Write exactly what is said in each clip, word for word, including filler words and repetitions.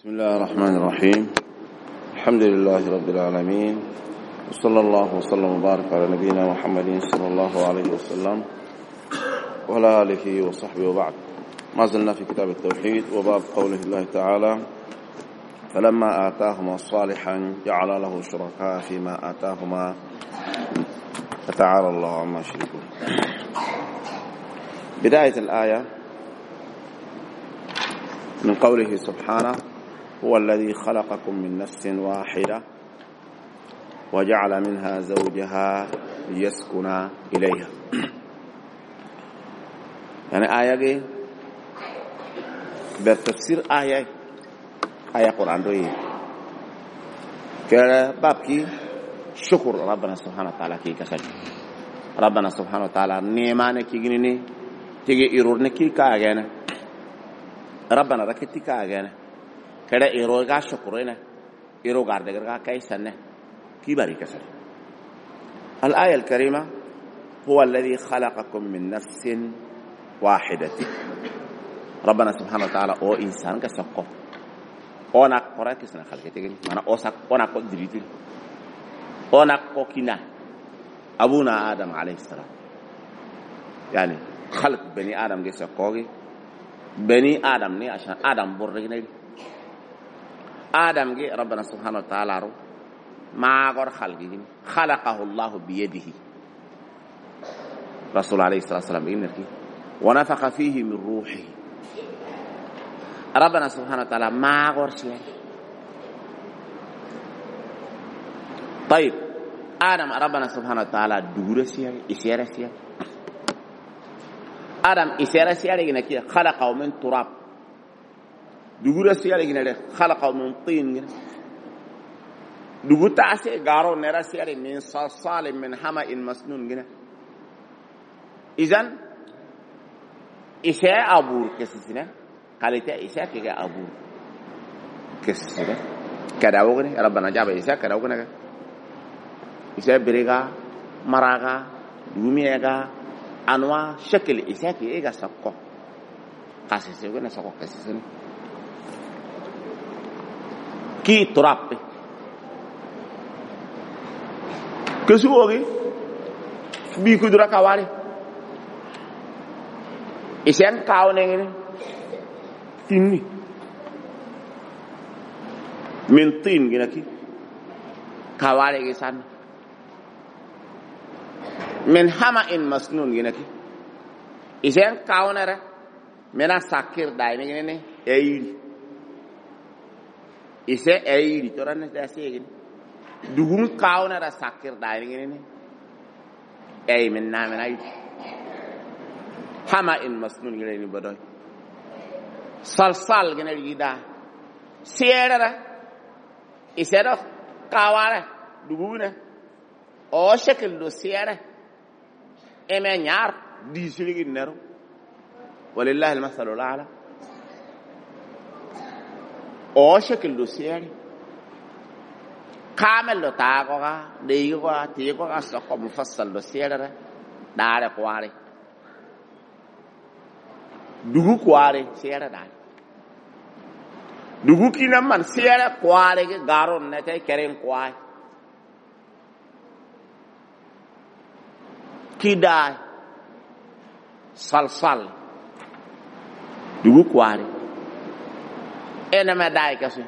بسم الله الرحمن الرحيم. الحمد لله رب العالمين، وصلى الله وسلم وبارك على نبينا محمد صلى الله عليه وسلم وعلى آله وصحبه وبعد. ما زلنا في كتاب التوحيد وباب قوله الله تعالى: فلما آتاهما صالحا جعل له شركاء فيما آتاهما فتعالى الله عما يشركون. بداية الآية من قوله سبحانه: هو الذي خلقكم من نفس واحدة وجعل منها زوجها ليسكن إليها. يعني آية دي بالتفسير آية آية قرآن دوي كلا بابكي شكر ربنا سبحانه وتعالى كي كسل ربنا سبحانه وتعالى نيمانه كي جنيني تيجي إيرورني كي كاغانا ربنا ركتي كاغانا كذا إيروغا شكرنا إيروغا دعنا كيسنة كباري كسر. الآية الكريمة: هو الذي خلقكم من نفس واحدة. ربنا سبحانه وتعالى أو إنسان كسقط أنا قرأ كسنا خلقتين أنا أوسك أنا قدرتي أنا كوكينا أبونا آدم عليه السلام. يعني خلق بني آدم كسقوي بني آدم ني عشان آدم برجني آدم جي ربنا سبحانه وتعالى رو ما غير خلقه خلقه الله بيده. رسول عليه الصلاة والسلام إنك ونفخ فيه من روحه. ربنا سبحانه وتعالى ما غير شيء. طيب آدم ربنا سبحانه وتعالى دور شيء إشارة شيء. آدم إشارة شيء إنك خلقه من تراب. دغورا سيالي غينا خلقه من طين دغو تاسي غارو نرا سيالي من صلصال من حمأ مسنون غينا. اذن إشاء أبور كسسنا قالتا إشاء كيغا أبور كسسنا كداو غني ربنا جاب إشاء كداو غنا إشاء بريغا مراغا دوميغا انواع شكل إشاء كيغا سقو قاسسي غنا سقو كسسنا كي تراب كسوغي بيكو درا كواري إسان كاو نيني تيني من طين جنكي كواري إسان من حمأ مسنون جنكي إسان كاو نرى منا ساكر دايني جنني أيري ise ayiri toran da segin dugun kauna da sakir da ngene ne ay min na min ay hama in masnun ngene ni bodoy salsal ngene gida sierara isero kawara duguna o shekel do siera eme nyar di siligi nero walillahi almasalul ala او شكل لو سياري كامل لو تاغوغا ديغوغا تيغوغا سوكو مفصل لو سياري داري قواري دوغو قواري سياري داري دوغو كينا من سياري قواري غارون نتاي كرين قواري كي داي صلصال دوغو قواري إنما داي كسي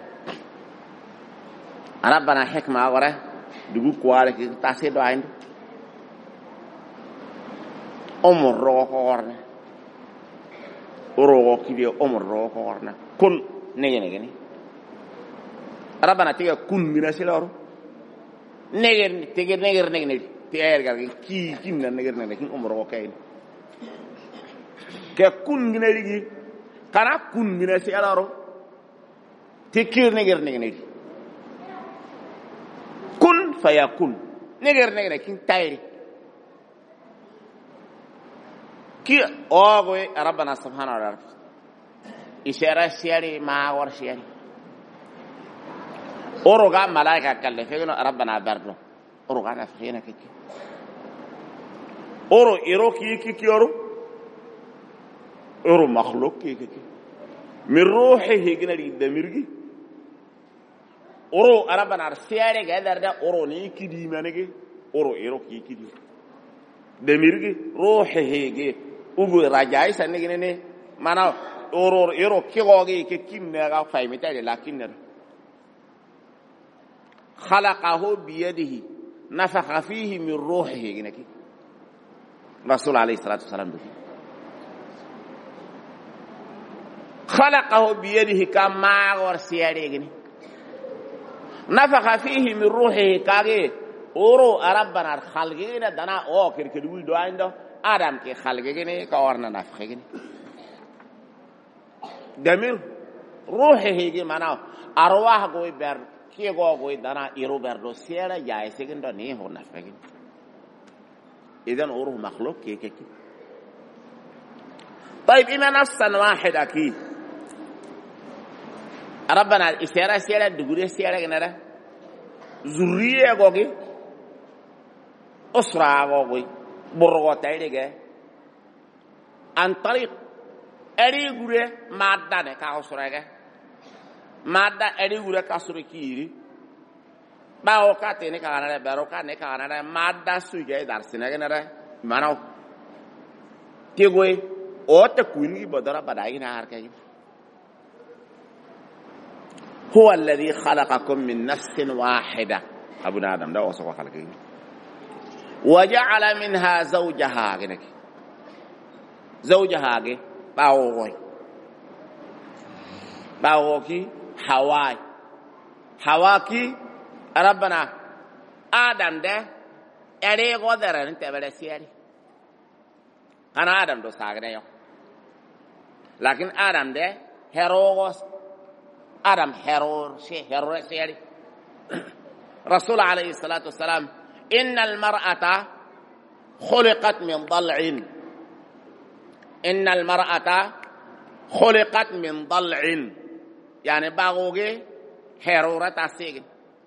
ربنا حكمة أغرى دقو كوارك تاسي دوائن أمر روح أغرنا روح كده أمر روح أغرنا كن نيجي نيجي ربنا تيجي كن من أسلاره نيجي تيجي نيجي نيجي نيجي تيجي كي كي نيجي نيجي كن أمر روح كاين ككن نيجي كنا كن من أسلاره تكير نجر نجر كن فيكون نجر نجر كن تايري كي أوغوي ربنا سبحانه وتعالى إشارة سياري ما ور سياري أوروغا ملاك كلفين ربنا بردو أوروغا نفخينا كي أورو إيرو كي كي كي أورو أورو مخلوق كي كي من روحه هيجنا للدميرجي oro arabana siare ga darda oro ni kidi manege oro ero ki kidi demirgi ruhihi ubu rajai sanne ne mana oro ero kigoge ke kinne ga faymita de lakinne khalaqahu bi yadihi nafakha fihi min ruhihi ginaki rasul alayhi salatu wasalam خلقه بيده كما ورسياريغني نفخ فيه من روحه كاغي اورو ربنا خلقنا دنا او كركدوي دو عندو ادم كي خلقني كورنا نفخني دمير روحه هيغي معناه ارواح غوي بر كي غوي دنا يرو بر دو سيرا جاي سيغندو ني هو نفخني اذا اورو مخلوق كي كي طيب إما نفسا واحد أكيد ربنا الإشارة سيارة دقوري سيارة كنرا زرية غوغي أسرة غوغي برغوتاي ديگه عن طريق أري غوري مادة نكا أسرة مادة أري غوري كاسوري كيري باوكا تيني كغانا باروكا نكغانا مادة سويجي دارسينا كنرا مانو تيغوي او تكويني بدر بداينا هركاي هو الذي خلقكم من نفس واحدة ابو آدم ده وصف خلقه وجعل منها زوجها كنك زوجها كي باوغي باوغي حواي حواكي ربنا آدم ده اري غدر انت بلا سياري انا آدم دو ساغنا يو لكن آدم ده هيروغوس آدم هيرور شيء هيرور سياري رسول عليه الصلاة والسلام إن المرأة خلقت من ضلع إن المرأة خلقت من ضلع يعني باغوغي هيرورة تاسيغ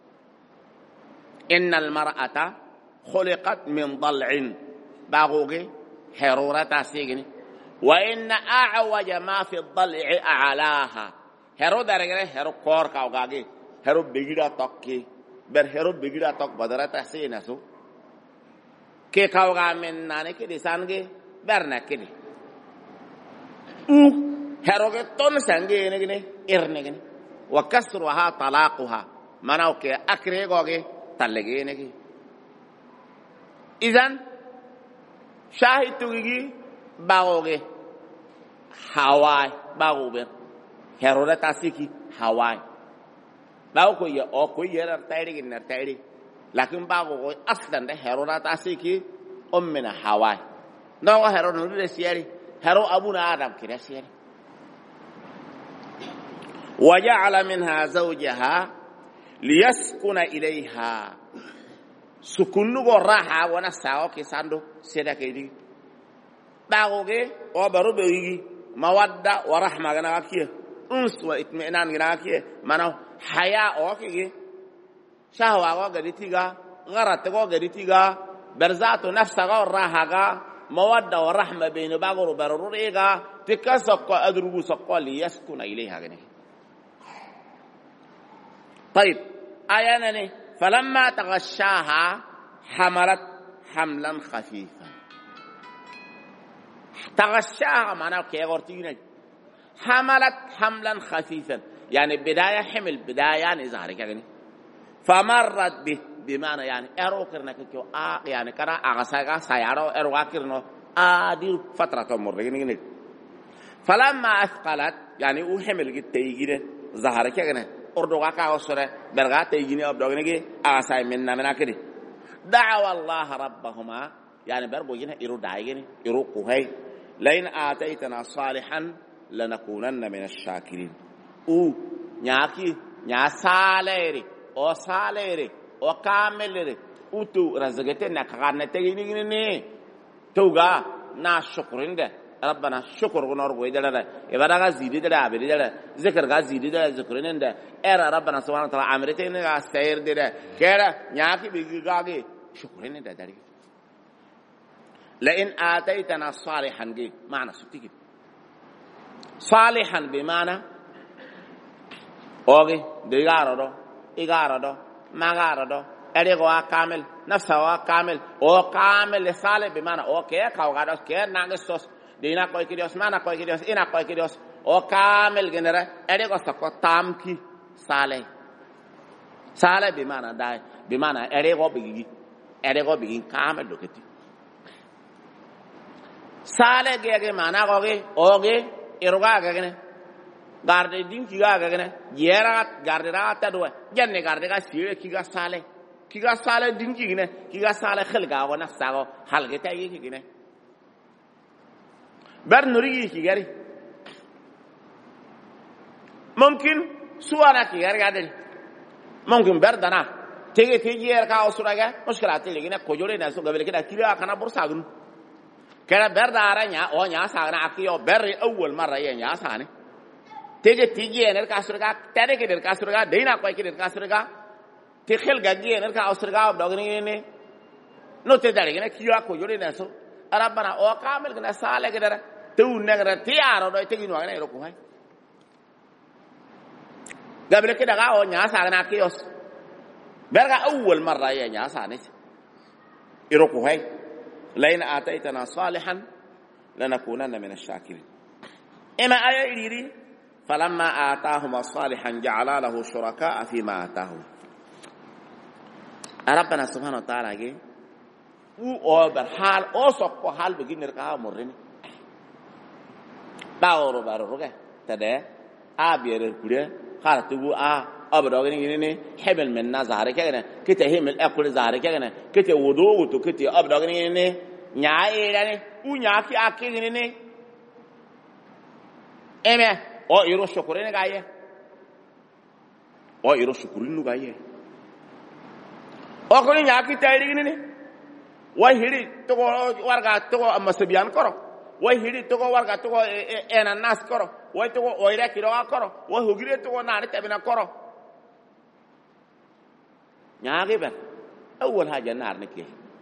إن المرأة خلقت من ضلع باغوغي هيرورة تاسيغ وإن أعوج ما في الضلع أعلاها هيرو درجة هيرو كور كاوغاغي هيرو بيجيرا توكي بر هيرو بيجيرا توك بدرا تاسي نسو كي كاوغا من ناني كدي سانغي برنا كدي او هيرو كي تون سانغي نغني إرنغني وكسرها طلاقها مناو كي أكري غوغي تلغي نغي إذن شاهد توغي باغوغي هواي باغوبر هيرو تاسيكي هواي باو كوي او كوي يرر تايري نر تايري لكن باغو اصلا ده هيرو تاسيكي امنا هواي نو هيرو نور سياري هيرو ابونا ادم كده سياري وجعل منها زوجها ليسكن اليها سكنو راحه ونساو كيساندو سيدا كيدي باغوغي او برو بيغي موده ورحمه غناكيه انس واطمئنان غناكيه منو حياء اوكي شهوه غديتيغا غرت غديتيغا برزات نفس راحه موده ورحمه بين باغرو بروريغا تكسق ادرغو سقال يسكن اليها غني طيب ايانني فلما تغشاها حملت حملا خفيفا تغشاها معناه كي غورتينا حملت حملا خفيفا يعني بدايه حمل بدايه يعني ظهر كده فمرت به بمعنى يعني ارو كرنا كيو ا يعني كرا اغساغا سيارو ارو كرنو ادير فتره تمر كده فلما اثقلت يعني وحمل جتيجي ظهر كده اردوغا كاوسره برغا تيجيني ابدوغني اغساي مننا منا كده دعوا الله ربهما يعني بربو جنا يرو دايغني يرو كوهي لئن آتيتنا صالحا لنكونن من الشاكرين او نياكي نيا ساليري او ساليري او كاملري او تو رزقتنا كغنتيني ني توغا نا شكرين ده ربنا شكر ونور ويدلا يبدا زيدي ده ابي ده ذكر غا زيدي ده ذكرين ده ار ربنا سبحانه وتعالى امرتين استير ده كده نياكي بيغاغي شكرين ده داري لئن آتيتنا صالحا جي معنى ستيجي صالحا بمعنى اوغي ديغارو igara do magara do erego wa kamil nafsa wa kamil o kamil sale be mana o ke ka ga do ke nangestos dina ko kidios mana ko kidios ina ko kidios o kamil genera erego sako tamki sale sale be mana dai be mana erego bigi erego bigi kamil doketi sale gege mana ko ge oge eroga ga gene garde din kiga ga gene yera garde ra ta do jenne garde ga sire kiga sale kiga sale din ki gene kiga sale khilga wa nafsa go halge ta yi ki gene bar nuri ki gari mumkin suara ki gari gadel mumkin bar dana tege tege yer ka usuraga mushkilat ligine ko jore na so gabel kida kila kana bursagun kera ber dara nya o nya sa na akiyo ber awwal marra ya nya sa ne tege tege yer ka usuraga tere ke der ka usuraga deina ko ke der ka usuraga te khel gagi yer ka usuraga dogni ne no te dare ne kiyo ko jore na so arabana o kamel gna sale ke der tu negra tiaro do tegi no ne ro ko hay gabel kida ga o nya sa na akiyo berga awwal marra ya nya sa ne iro ko hay لئن آتيتنا صالحا لنكونن من الشاكرين إما آية إليري فلما آتاهما صالحا جعل له شركاء فيما آتاهم ربنا سبحانه وتعالى جي او برحال او سوكو حال بغي نركا مرني باورو بارو رغه تده ابير كوره خارتو ا ابدوغني ني حمل من نظر كده كته حمل اكل زار كده كته ودو وتو كته ابدوغني ني nyae dani u nyaki akini ni eme o iro shukuri ne gaye o iro shukuri nu gaye o ko nyaki tayri ni wa hiri to warga to amasabiyan koro wa hiri to warga to ena nas koro wa to o ira kiro koro wa hugire to na ni tabina koro nyaage ben awwal haja nar niki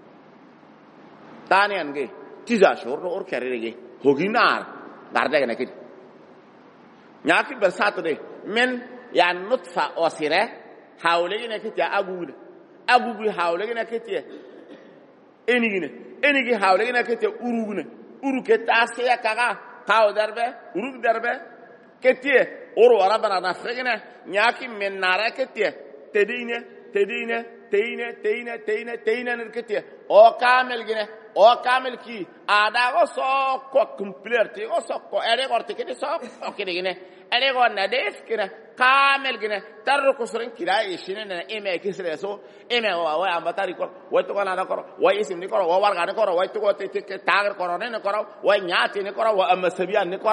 tani ange tiza shor or karege hoginar garde gane kid nyaki bersato de men ya nutfa osire hawle gane kid ya agude agugu hawle gane kid ya enigine enigi hawle gane kid ya urugune uruke tasiya kaga taw darbe urug darbe ketie oro arabana na fregene nyaki men nara ketie tedine tedine teine teine teine teine nerketie o kamel gine o kamel ki ada go so ko complete go so ko ere gorte kidi so o kidi gine ere go na des kina kamel gine tarro ko soren kira ishine na eme kisre so eme wa wa ambatari ko wa to kana ko wa isim ni ko wa warga ni ko wa to ko te te tagar ko ne ko wa nyaati ni ko wa amasabiyan ni ko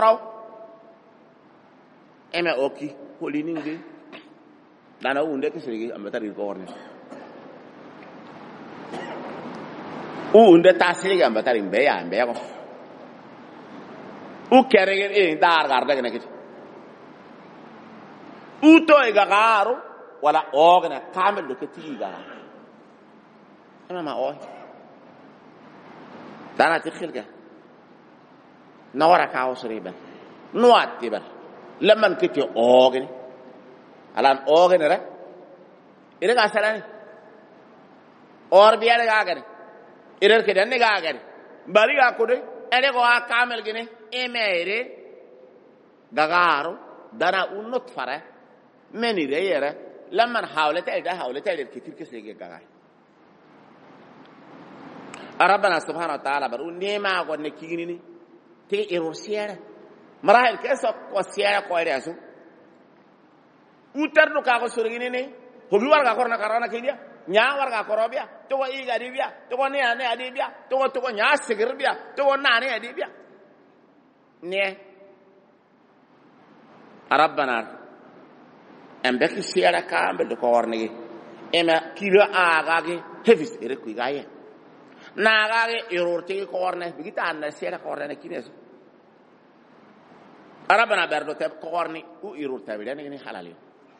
eme oki ko liningi dana unde kisre ambatari ko orne u unde tasiri gamba tari mbe ya mbe ko u kerege e dar garda gene kiti u to e gagaru wala ogna kamel do kiti gara ama ma o dana tikhilga nawara ka osriba nuat tiba lemman kiti ogni alan ogni ra ire ga salani or biya ga gani irer ke danne ga gari bari ga kude ere go akamel gine emere gagaro dana unnut fara meni re yere lamman hawlata ida hawlata der kitir ke sege gaga rabbana subhanahu wa ta'ala baru nema go ne kigini ni te error siara marahil ke so ko siara ko ere asu utar do ka go surgini ni hobi war ga korna karana ke dia nya warga korobia to ko iga dibia to ko ne ane adibia to ko to ko nya sigirbia to ko na ne adibia ne rabbana ambeki siara ka ambe ko warnigi ema kira aga ge hefis ere ku gaye na aga ge erorti ko warne bigita an siara ko warne kineso rabbana berdo te ko warni u erorta bi ne ni halali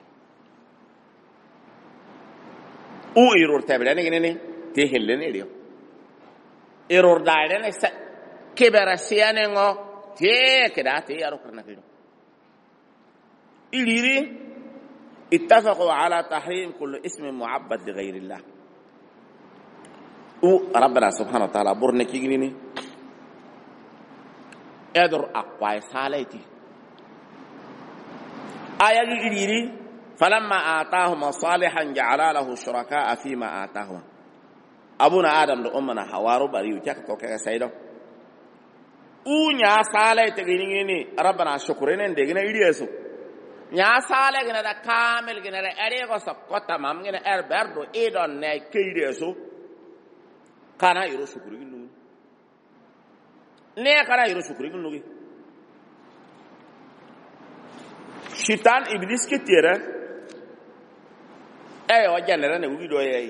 u error tabirane gene te hellene dio error daire ne sa kebara siane ngo te keda te yaro karna kido iliri اتفقوا على تحريم كل اسم معبد لغير الله وربنا سبحانه وتعالى برنا كيغني ادر اقوى سالتي آية جديدة فلما آتاهما صالحا جعل له شركاء فيما آتاهما أبونا آدم لأمنا حوار بريو تكتو كسيدو u nya sala te gini ni rabbana shukrinen de gina iriyesu nya sala gina da kamel gina da ere ko sakota mam gina er berdo idon ne kiriyesu kana yiro shukru ginu ne kana yiro shukru ginu gi shitan iblis ke tira ay o janere ne wi do yey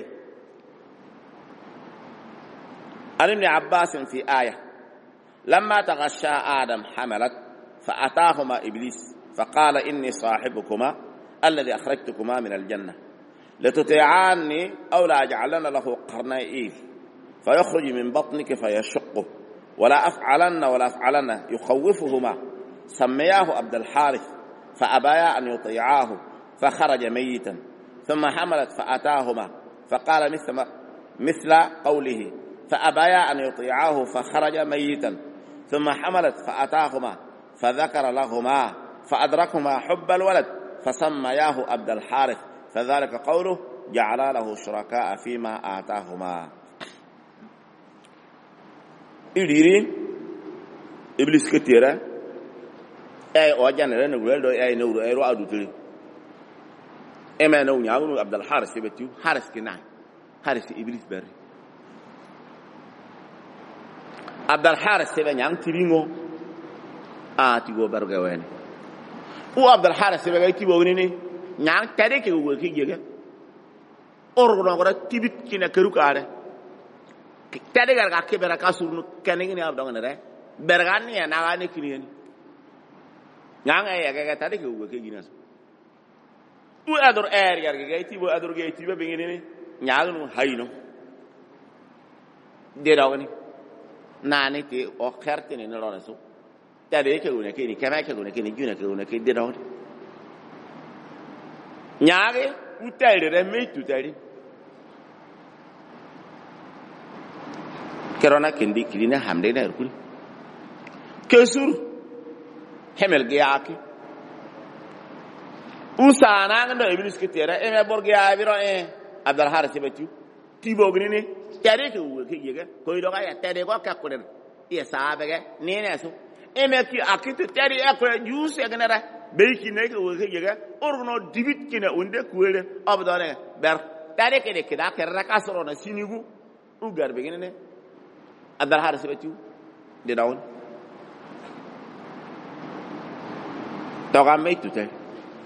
ابن عباس في آية لما تغشى آدم حملت فأتاهما إبليس فقال إني صاحبكما الذي أخرجتكما من الجنة لتطيعاني أو لا أجعلن له قرنين فيخرج من بطنك فيشقه ولا أفعلن ولا أفعلن يخوفهما سمياه عبد الحارث فأبايا أن يطيعاه فخرج ميتا ثم حملت فأتاهما فقال مثل, مثل قوله فأبايا أن يطيعاه فخرج ميتا ثم حملت فأتاهما فذكر لهما فأدركهما حب الولد فسمياه عبد الحارث فذلك قوله جعل له شركاء فيما آتاهما إديرين إبليس كتيرا أي أوجان لنا نقول أي نور أي رؤى دوتري إما نو نعود عبد الحارث يبتيو حارث كناي حارث إبليس بري عبد الحارث سبب نعم تبينه آتيو برجواني و عبد الحارث سبب تبوني نعم تاريخ هو كي جيجا أورغنا غرا تبيت كنا كروكاره تاريخ غرا كبر كاسورن كنيني عبد الله نرى برغاني أنا غاني كنيني نعم أيه كذا تاريخ هو كي جيناس و أدور أير غرا كي تبو أدور كي تبو بيني نعم هاينو ديراوني nani ti o kherti ni lona su tade ke une ke ni kama ke une ke ni juna ke une ke de dawo nyaage utayre re me tutari kerona kendi kilina hamde na rukul kesur hemel ge yaki usana ngando iblis ke tera e me borge abiro e abdal harith betu tibogni ni tare ke wo ke yega ko do ga ya tare ko ka kulen ya sabe ge ni ne so e me ki akitu tare e ko juice e gnara be ki ne ke wo ke yega orno dibit ki ne unde kuele abdane ber tare ke de ke da ke raka soro na sinigu u garbe ge ne adar har se betu de dawn to ga me tu te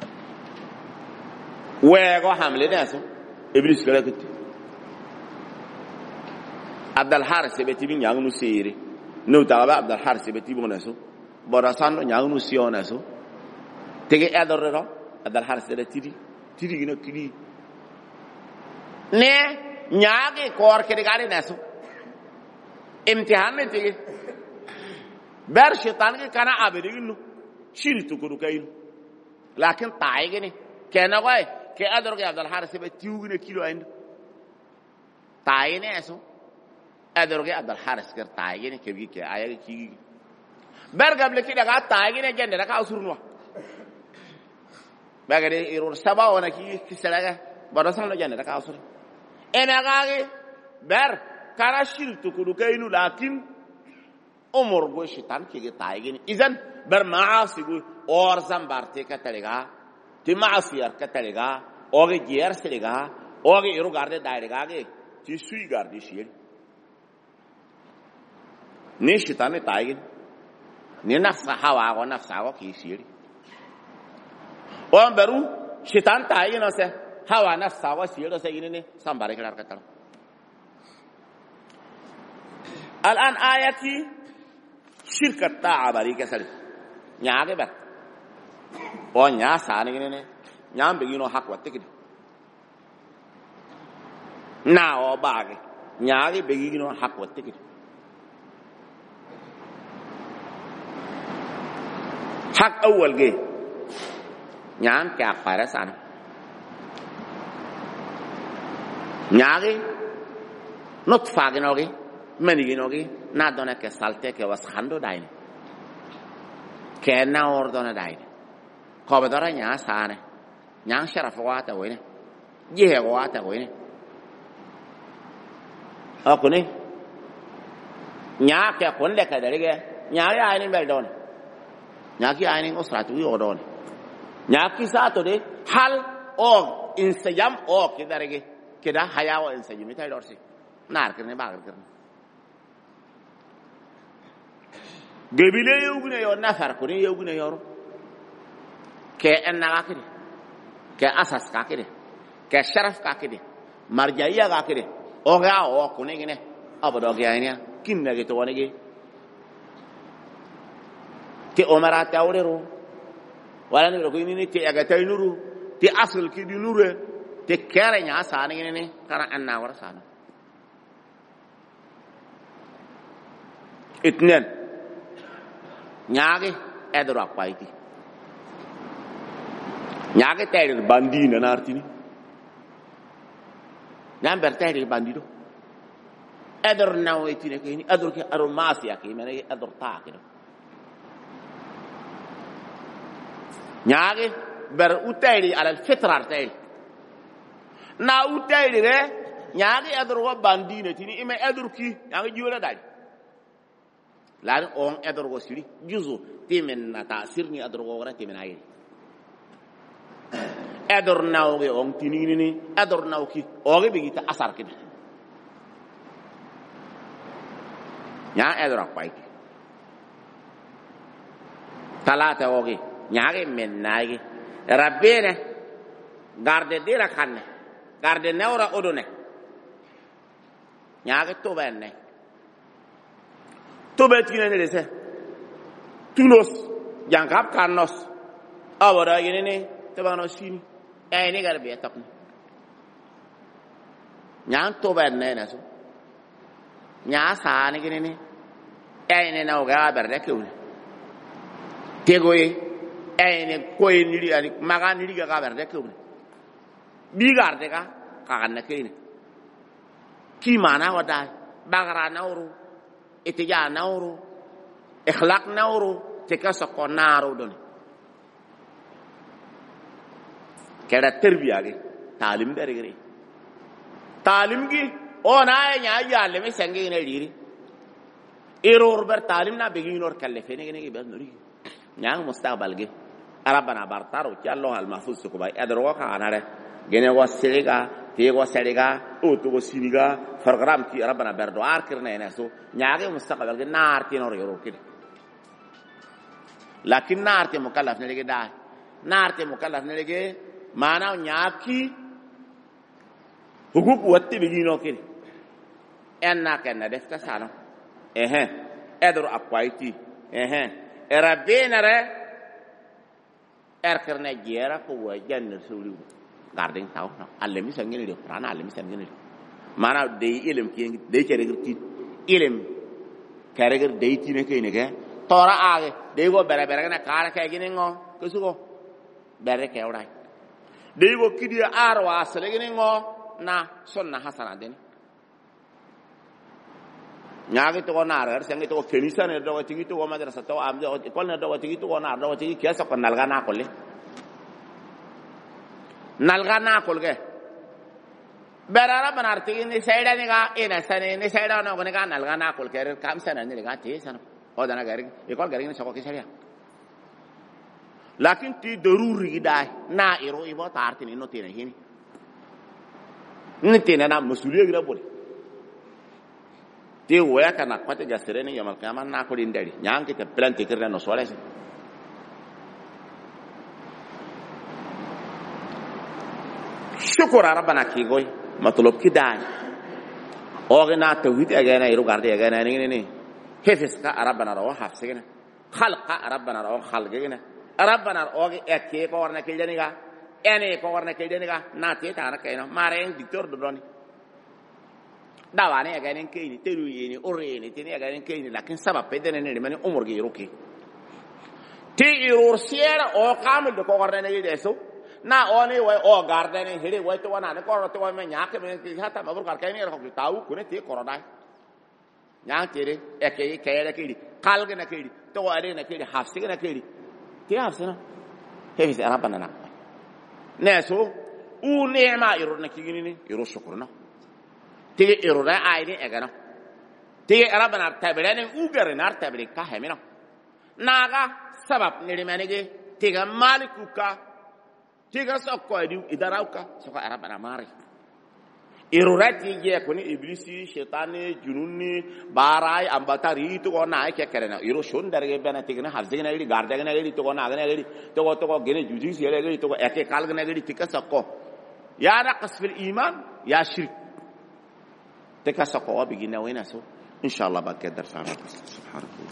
we go hamle ne so iblis kala ke عبد الحارث سبتي بين يانو سيري نو تابع عبد الحارث سبتي بونسو براسانو يانو سيونسو تيجي ادورو عبد الحارث سبتي تي تي غينا كلي ني نياغي كور كدي غاري نسو امتحان تيجي بير شيطان كي كان ابرينو شيل تكرو كاين لكن تايغني كان واي كي ادورو عبد الحارث سبتي غينا كيلو اند تايني اسو أدرك عبد الحارث كر تايجين كبير كي آية كي برجع بلكي دعاه تايجين جند دعاه أسرنوا بعدين يرون سبا وانا كي كسرعة براسان لو جند دعاه أسر أنا قاعد بر كاراشيل تقولوا كينو لكن أمور بوي شيطان كي تايجين إذن بر معاصي بوي أورزام بارتي كتلقى تمعاصيار كتلقى أوغي جير سلقى أوغي يرو غارد دايرقى تيسوي غاردي شيل ni shitani taigin ni nafsa hawa wa nafsa wa kishiri on beru shitan taigin ose hawa nafsa wa shiri ose yini sambare kala katar الان ayati shirkat ta'a bari kasal nyaage ber on nya sani ne nyam be gino hak watte kidi na o baage nyaage be gino hak watte kidi حق أول جه نعم كأخبار سنة nyaagi nutfa ginogi mani ginogi na dona ke salte ke was khando daine ke na or dona daine ko ba dara nya sane nya sharaf wata wene je wata wene akuni nya ke kon le ka dare ge nya ya ni bel don nya ki ai ni usratu yo don nya ki sa to de hal o insajam o ki dare ge keda haya wa insajam tai dorsi nar kerne bagar kerne gebile yugune yo nafar ko ni yugune yoro ke enna ga kide ke asas ka kide ke sharaf ka kide marjaiya ga kide o ga o ko ni gine abado ga ina kinna ge to woni ge te omara tawrero wala ni ko ni te aga tay nuru te asal ki di nure te kere nya sana ngene ni kana anna war sana itnen nyaage edro apaiti nyaage tayre bandina nartini namber tayre bandido edro nawetine kini edro ke aro masiya ke mene edro taakino nyaage ber utayri ala fitrar tayri na utayri re nyaage edro wa bandina tini ime edro ki nyaage jiwala dal lan on edro go siri juzu timen na tasirni edro go wara timen ayri edor nawge on tinini ni edor nawki oge bigita asar kidi nya edor apai talata oge nyaage men naage rabbene garde dira kanne garde nawra odone nyaage to benne to betine ne dese tunos jangkap kanos awara yene ne tabano sini ay ni garbe tapni nyaan to benne na so nya sa ni gine ni ay ne na ga berde kewle tegoye ay ne koy ni ri ani maga ni ri ga berde kewle bi garde ga ka na kene ki mana wada bagara nawru itija nawru ikhlaq nawru tekasa ko naro don kera terbiya ge talim dare gere talim gi ona nya yalle me sangi ne diri error ber talim na begi nor kalle fene ne ge ber nori nyang mustaqbal ge arabana bartaro ki allah al mahfuz ko bay adro ka anare gene wa seliga te wa seliga o to go siniga program ki arabana ber do ar kirne ne so nyaage mustaqbal ge nar ti nor yoro ki lakin nar te mukallaf ne ge da nar te mukallaf ne ge mana nyaki hukuk watti bigino kini enna kenna defta sano ehe edro akwaiti ehe erabena re erkerne jera ko wajan sulu garding taw no alle mi sangene de rana alle mi sangene mana de ilm ki de kere ti ilm kere de ti ne kene ke tora age de go bere bere na kala ke gine ngo kusugo bere ke orai deygo kidi arwa selegini ngo na sonna hasana den nyaagi to na ar sengi to kenisa ne do tigi to madrasa to am do ko ne do tigi to na do tigi kesa ko nalga na ko le nalga na ko ge berara banar tigi ni saida ni ga ina sane ni saida no ko ne ga nalga na ko ke kam sana ni ga te sana o dana gari e ko gari ni sako ke sharia lakin ti daruri dai na iro ibo tartini no tene hini ni tene na masuliya gira bole te waya kana kwate gasere ni yamal kama na ko dindari nyanke te plante kirna no sole shukura rabbana ki goy matlub ki dai ogena tawhid agena iro garde agena ni ni hefis ka rabbana ro hafsegena khalqa rabbana ro khalgena rabbana oge ekke ko warna ke janiga ene ko warna ke janiga na te ta na kayno mare en dictor do doni dawane aga nen kayni teru yini oreni tini aga nen kayni lakin sabab pedene ne mani umur gi ruki ti irur siera o kamul ko warna ne deso na oni wai o garden ni hiri wai to wana ne ko to wai me nya ke me ki hata ma bur kar kai ni ro ki tau ku ne ti ko dai nya tere e ke ke re ki kal ge na ki to are na ki hafsi ge na ki ti hafsi na he fi rabbana na ne so u neema iro na ki ni iro shukurna ti iro da ai ni e ga na ti rabbana tabere ne u gare na tabere ka he mi na naga sabab ni mane ge tiga malikuka tiga sokko edi idarauka sokko arabana mari irurati je ko ni iblisi shetani jununi barai ambatari to na ke kerena iro shon darge bana tiga na hafze na edi garda na edi to na na edi to to ko gene juji si edi to eke kal na edi tika sokko ya naqas fil iman ya shirk tika sokko bigina wena so inshallah ba ke dar sana subhanallah